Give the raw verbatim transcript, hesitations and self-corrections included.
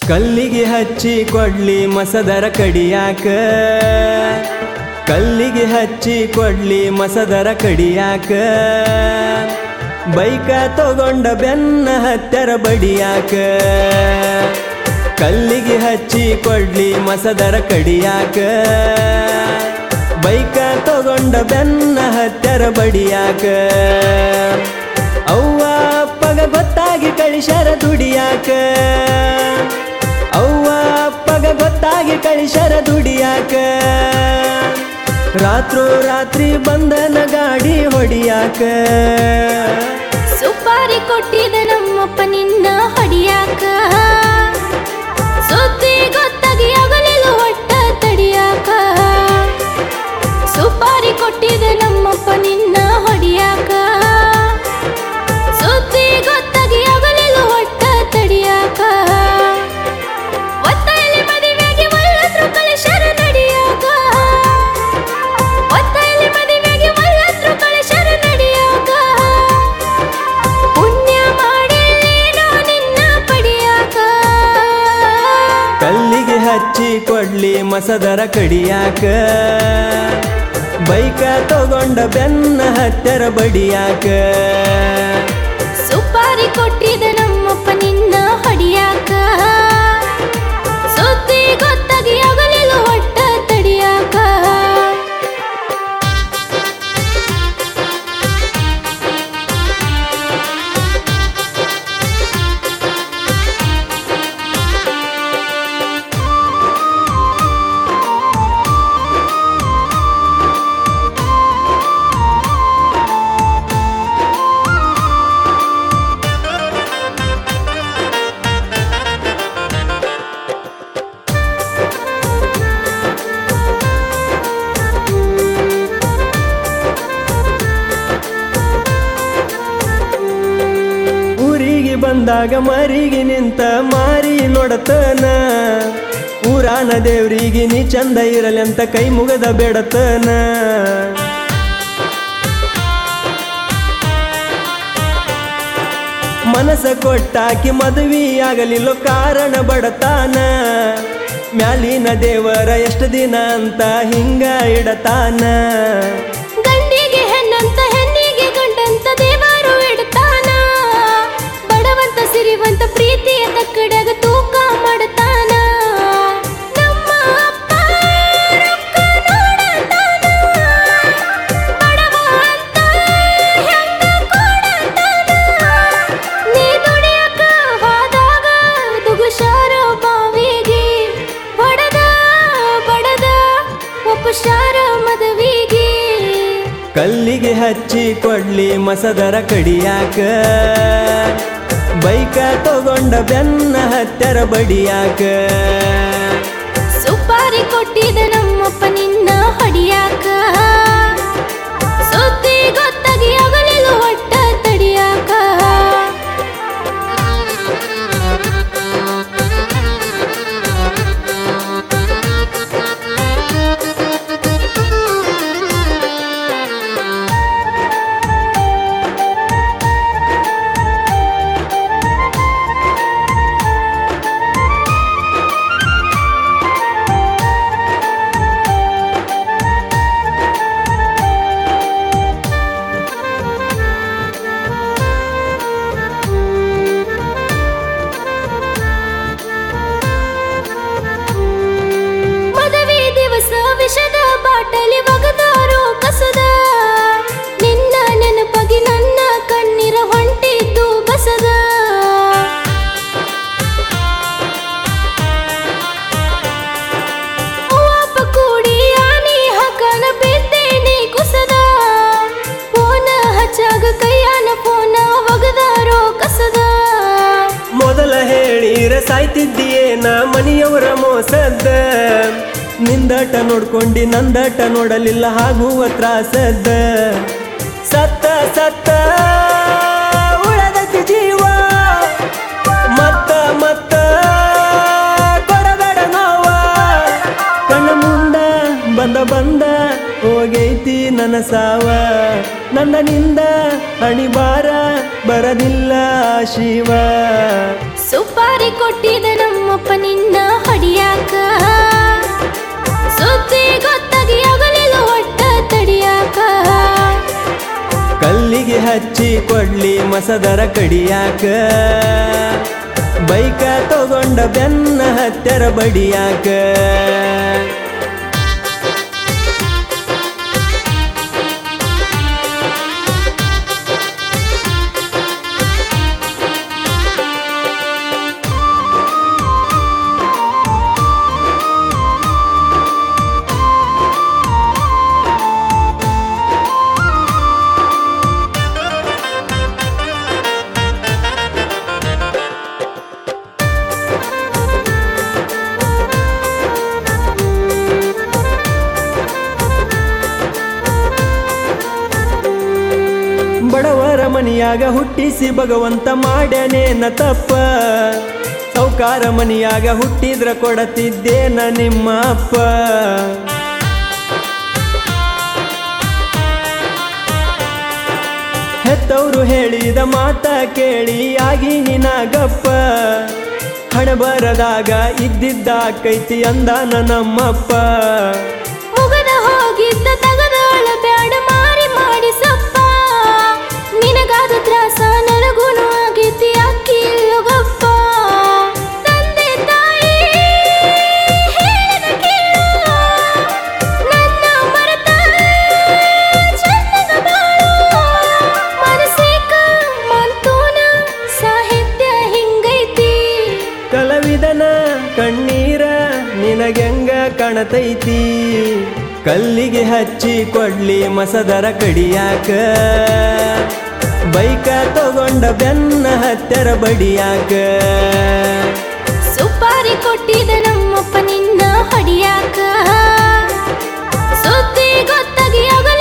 ಕಲ್ಲಿಗೆ ಹಚ್ಚಿ ಕೊಡ್ಲಿ ಮಸದರ ಕಡಿಯಾಕ ಕಲ್ಲಿಗೆ ಹಚ್ಚಿ ಕೊಡ್ಲಿ ಮಸದರ ಕಡಿಯಾಕ ಬೈಕ ತಗೊಂಡ ಬೆನ್ನ ಹತ್ತರ ಬಡಿಯಾಕ ಕಲ್ಲಿಗೆ ಹಚ್ಚಿ ಕೊಡ್ಲಿ ಮಸದರ ಕಡಿಯಾಕ ಬೈಕ ತಗೊಂಡ ಬೆನ್ನ ಹತ್ತರ ಬಡಿಯಾಕ ಅವ್ವ ಅಪ್ಪಗ ಗೊತ್ತಾಗಿ ಕಳಿಸರ ದುಡಿಯಾಕ ಅವ್ವ ಅಪ್ಪಗ ಗೊತ್ತಾಗಿ ಕಳಿಸರ ದುಡಿಯಾಕ ರಾತ್ರೋ ರಾತ್ರಿ ಬಂದನ ಗಾಡಿ ಹೊಡಿಯಾಕ ಸುಪಾರಿ ಕೊಟ್ಟಿದ ನಮ್ಮಪ್ಪ ನಿನ್ನ ಹೊಡಿಯಾಕ ಸುದ್ದಿ ಗೊತ್ತಾಗಿ ಆಗಲಿಲ್ಲ ಹೊಟ್ಟ ತಡಿಯಾಕ ಸುಪಾರಿ ಕೊಟ್ಟಿದ ನಮ್ಮಪ್ಪ ನಿನ್ನ ಹೊಡಿಯಾಕ ಸುದ್ದಿ ಗೊತ್ತಾಗಿ ಆಗಲಿಲ್ಲ ಹೊಟ್ಟ ತಡಿಯಾಕ ಒತ್ತಲ್ಲಿ ಮದುವೆಗೆ ಒಳ್ಳತ್ರು ಕಳಿಸರ ನಡಿಯಾಕ ಒತ್ತಲ್ಲಿ ಮದುವೆಗೆ ಒಳ್ಳತ್ರು ಕಳಿಸರ ನಡಿಯಾಕ ಪುಣ್ಯ ಮಾಡಿಲ್ಲೇನೋ ನಿನ್ನ ಪಡಿಯಾಕ ಕಲ್ಲಿಗೆ ಹಚ್ಚಿ ಕೊಡ್ಲಿ ಮಸದರ ಕಡಿಯಾಕ ಬೈಕ ತಗೊಂಡ ಬೆನ್ನ ಹತ್ತರ ಬಡಿಯಾಕ ಸುಪಾರಿ ಕೊಟ್ಟಿದ ನಮ್ಮಪ್ಪ ನಿನ್ನ ಹೊಡಿಯಾಕ ಸುದ್ದಿ ಗೊತ್ತಾಗಿ ಆಗಲಿಲ್ಲ ಹೊಟ್ಟ ತಡಿಯಾಕ ಬಂದಾಗ ಮರಿಗೆ ನಿಂತ ಮಾರಿ ನೋಡತನ ಊರಾನ ದೇವ್ರಿಗೆ ನೀ ಚಂದ ಇರಲಿ ಅಂತ ಕೈ ಮುಗದ ಬೇಡತನ ಮನಸ ಕೊಟ್ಟಾಕಿ ಮದುವೆ ಆಗಲಿಲ್ಲ ಕಾರಣ ಬಡತಾನ ಮ್ಯಾಲಿನ ದೇವರ ಎಷ್ಟು ದಿನ ಅಂತ ಹಿಂಗ ಇಡತಾನ ಗಂಡಿಗೆ ಹೆಣ್ಣಂತ ಹೆಣ್ಣಿಗೆ ಗಂಡಂತ ದೇವರು ಇಡ್ತಾನ ಬಡವಂತ ಸಿರಿವಂತ ಪ್ರೀತಿಯ ತಕ್ಕಡಗ ತೂಕ ಮಾಡ್ತಾನ ನಮ್ಮ ಅಪ್ಪ ರೊಕ್ಕ ನೋಡತಾನ ಬಡವ ಅಂತ ಹೆಂಗ ಕೊಡತಾನ ನೀ ದುಡಿಯಕ ಹೋದಾಗ ದುಗುಶಾರ ಬಾವಿಗೆ ಬಡದ ಬಡದ ಒಪ್ಪುಶಾರ ಮದುವಿಗೆ ಕಲ್ಲಿಗೆ ಹಚ್ಚಿ ಕೊಡ್ಲಿ ಮಸದರ ಕಡಿಯಾಕ ಬೈಕ ತಗೊಂಡ ಬೆನ್ನ ಹತ್ತರ ಬಡಿಯಾಕ ಸುಪಾರಿ ಕೊಟ್ಟಿದ ನಮ್ಮಪ್ಪ ನಿನ್ನ ಹೊಡಿಯಾಕ ಸುದ್ದಿ ಗೊತ್ತಾಗಿ ಆಗಲಿಲ್ಲ ಹೊಟ್ಟ ತಡಿಯಾಕ ವಿಷದ ಬಾಟಲಿ ಒಗದಾರೋ ಕಸದ ನಿನ್ನ ನೆನಪಗಿ ನನ್ನ ಕಣ್ಣೀರ ಹೊಂಟಿದ್ದು ಬಸದ ಅಪ್ಪ ಕೂಡಿ ಆನಿ ಹಕನ ಬಿದ್ದೇನೆ ಕುಸದ ಫೋನ ಹಚ್ಚಾಗ ಕೈಯಾನ ಫೋನ ಒಗದಾರೋ ಕಸದ ಮೊದಲ ಹೇಳಿರ ಸಾಯ್ತಿದ್ದೀಯೇನ ಮನೆಯವರ ಮೋಸದ ನಿಂದಟ ನೋಡ್ಕೊಂಡಿ ನಂದಟ ನೋಡಲಿಲ್ಲ ಆಗುವ ತ್ರಾಸದ ಸತ್ತ ಸತ್ತ ಉಳದತಿ ಜೀವ ಮತ್ತ ಮತ್ತ ಕೊಡಬೇಡ ನೋವ ಕಣ್ಣ ಮುಂದ ಬಂದ ಬಂದ ಹೋಗೈತಿ ನನ್ನ ಸಾವ ನನ್ನ ನಿಂದ ಅಣಿಬಾರ ಬರದಿಲ್ಲ ಶಿವ. ಸುಪಾರಿ ಕೊಟ್ಟಿದ ನಮ್ಮಪ್ಪ ನಿನ್ನ ಹೊಡಿಯಾಕ, ಸುದ್ದಿ ಗೊತ್ತಾಗಿ ಆಗಲಿಲ್ಲ ಒಟ್ಟ ತಡಿಯಾಕ. ಕಲ್ಲಿಗೆ ಹಚ್ಚಿ ಕೊಡ್ಲಿ ಮಸದರ ಕಡಿಯಾಕ, ಬೈಕ ತಗೊಂಡ ಬೆನ್ನ ಹತ್ತರ ಬಡಿಯಾಕ. ಬಡವರ ಮನಿಯಾಗ ಹುಟ್ಟಿಸಿ ಭಗವಂತ ಮಾಡ್ಯಾನೇನ ತಪ್ಪ, ಸೌಕಾರ ಮನಿಯಾಗ ಹುಟ್ಟಿದ್ರ ಕೊಡತಿದ್ದೇನ ನಿಮ್ಮ ಅಪ್ಪ. ಹೆತ್ತವರು ಹೇಳಿದ ಮಾತ ಕೇಳಿ ಆಗಿ ನಿನಾಗಪ್ಪ, ಹಣಬರದಾಗ ಇದ್ದಿದ್ದ ಕೈತಿ ಅಂದಾನ ನಮ್ಮಪ್ಪ. ಮುಗದ ಹೋಗಿದ್ದ ತಗದೋಳ ಬ್ಯಾಡ ಮಾರಿ ಮಾಡಿ ಸಪ್ಪ, ನಿನಗಾದ ತ್ರಾಸ ನನಗೂನು ಆಗೈತಿ ಅಕ್ಕಿ ಇಲ್ಲುಗಪ್ಪ. ತಂದೆ ತಾಯಿ ಹೇಳಿದ ಕೇಳು, ನನ್ನ ಮರೆತ ಚಂದದ ಬಾಳು. ಮನಸ್ಸಿಕ ಮಂತೂನ ಸಾಹಿತ್ಯ ಹಿಂಗೈತಿ, ಕಲಾವಿದನ ಕಣ್ಣೀರ ನಿನಗೆಂಗ ಕಾಣತೈತಿ. ಕಲ್ಲಿಗೆ ಹಚ್ಚಿ ಕೊಡ್ಲಿ ಮಸದರ ಕಡಿಯಾಕ, ಬೈಕ ತಗೊಂಡ ಬೆನ್ನ ಹತ್ತರ ಬಡಿಯಾಕ. ಸುಪಾರಿ ಕೊಟ್ಟಿದ ನಮ್ಮಪ್ಪ ನಿನ್ನ ಹೊಡಿಯಾಕ, ಸುದ್ದಿ ಗೊತ್ತಾಗಿ ಆಗಲಿಲ್ಲ